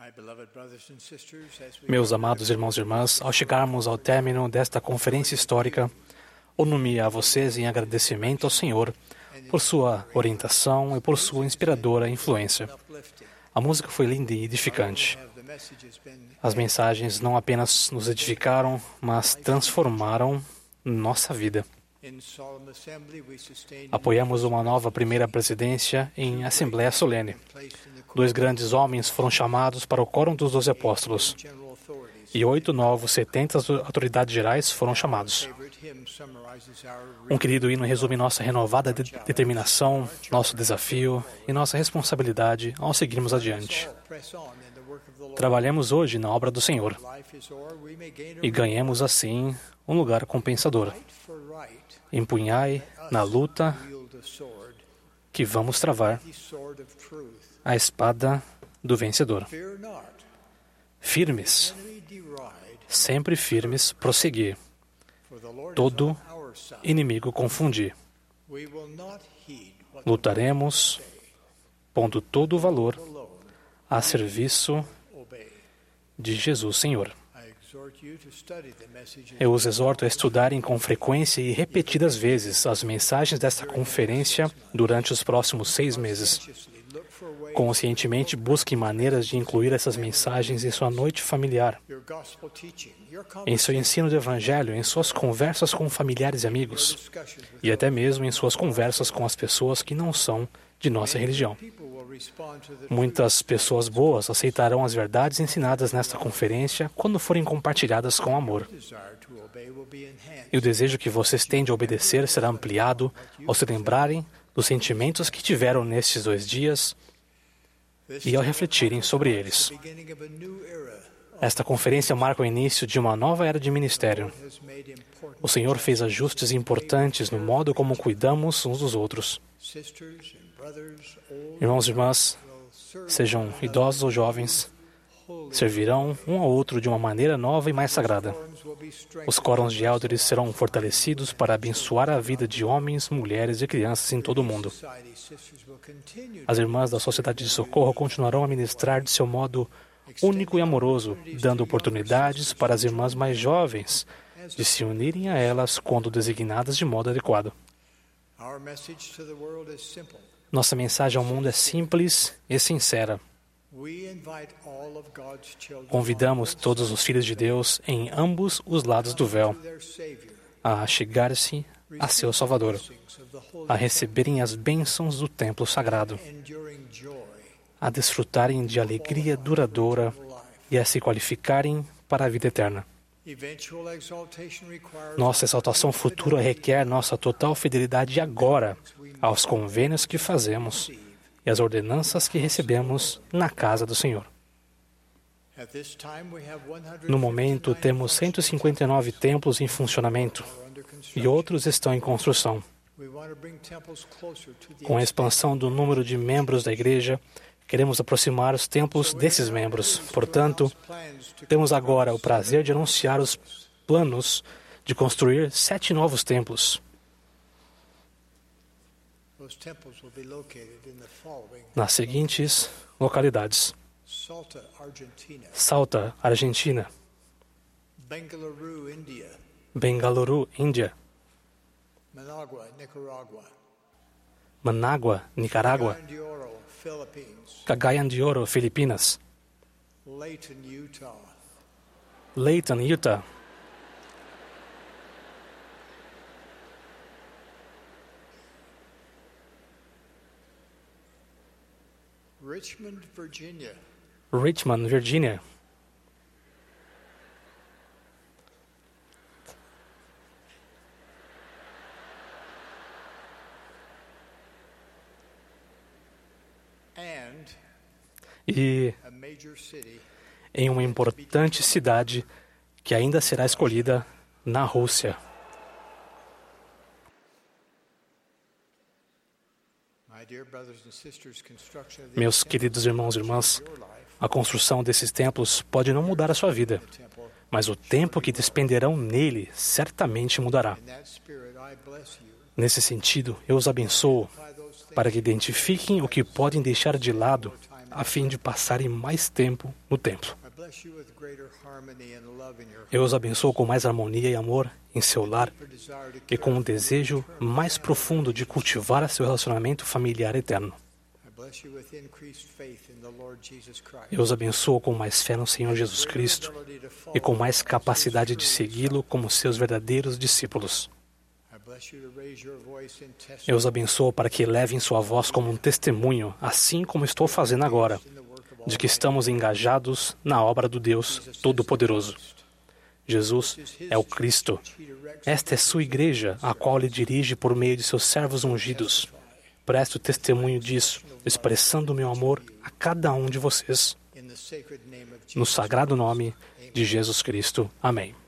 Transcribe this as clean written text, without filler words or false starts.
Meus amados irmãos e irmãs, ao chegarmos ao término desta conferência histórica, uno-me a vocês em agradecimento ao Senhor por sua orientação e por sua inspiradora influência. A música foi linda e edificante. As mensagens não apenas nos edificaram, mas transformaram nossa vida. Apoiamos uma nova primeira presidência em Assembleia Solene. 2 grandes homens foram chamados para o Quórum dos 12 Apóstolos. E 8 novos 70 autoridades gerais foram chamados. Um querido hino resume nossa renovada determinação, nosso desafio e nossa responsabilidade ao seguirmos adiante. Trabalhemos hoje na obra do Senhor e ganhemos assim um lugar compensador. Empunhai na luta que vamos travar a espada do vencedor. Firmes, sempre firmes, prosseguir. Todo inimigo confundir. Lutaremos, pondo todo o valor a serviço de Jesus Senhor. Eu os exorto a estudarem com frequência e repetidas vezes as mensagens desta conferência durante os próximos 6 meses. Conscientemente busquem maneiras de incluir essas mensagens em sua noite familiar, em seu ensino do Evangelho, em suas conversas com familiares e amigos, e até mesmo em suas conversas com as pessoas que não são de nossa religião. Muitas pessoas boas aceitarão as verdades ensinadas nesta conferência quando forem compartilhadas com amor. E o desejo que vocês têm de obedecer será ampliado ao se lembrarem dos sentimentos que tiveram nestes 2 dias e ao refletirem sobre eles. Esta conferência marca o início de uma nova era de ministério. O Senhor fez ajustes importantes no modo como cuidamos uns dos outros. Irmãos e irmãs, sejam idosos ou jovens, servirão um ao outro de uma maneira nova e mais sagrada. Os quórums de elders serão fortalecidos para abençoar a vida de homens, mulheres e crianças em todo o mundo. As irmãs da Sociedade de Socorro continuarão a ministrar de seu modo único e amoroso, dando oportunidades para as irmãs mais jovens de se unirem a elas quando designadas de modo adequado. Nossa mensagem ao mundo é simples e sincera. Convidamos todos os filhos de Deus em ambos os lados do véu a chegar-se a seu Salvador, a receberem as bênçãos do templo sagrado, a desfrutarem de alegria duradoura e a se qualificarem para a vida eterna. Nossa exaltação futura requer nossa total fidelidade agora aos convênios que fazemos e às ordenanças que recebemos na casa do Senhor. No momento, temos 159 templos em funcionamento e outros estão em construção. Com a expansão do número de membros da Igreja, queremos aproximar os templos desses membros. Portanto, temos agora o prazer de anunciar os planos de construir 7 novos templos. Nas seguintes localidades: Salta, Argentina; Bengaluru, Índia; Manágua, Nicarágua; Cagayan de Oro, Filipinas; Layton, Utah; Richmond, Virgínia; e em uma importante cidade que ainda será escolhida na Rússia. Meus queridos irmãos e irmãs, a construção desses templos pode não mudar a sua vida, mas o tempo que despenderão nele certamente mudará. Nesse sentido, eu os abençoo para que identifiquem o que podem deixar de lado a fim de passarem mais tempo no templo. Eu os abençoo com mais harmonia e amor em seu lar e com um desejo mais profundo de cultivar seu relacionamento familiar eterno. Eu os abençoo com mais fé no Senhor Jesus Cristo e com mais capacidade de segui-lo como seus verdadeiros discípulos. Eu os abençoo para que elevem sua voz como um testemunho, assim como estou fazendo agora, de que estamos engajados na obra do Deus Todo-Poderoso. Jesus é o Cristo. Esta é sua igreja, a qual ele dirige por meio de seus servos ungidos. Presto testemunho disso, expressando o meu amor a cada um de vocês. No sagrado nome de Jesus Cristo. Amém.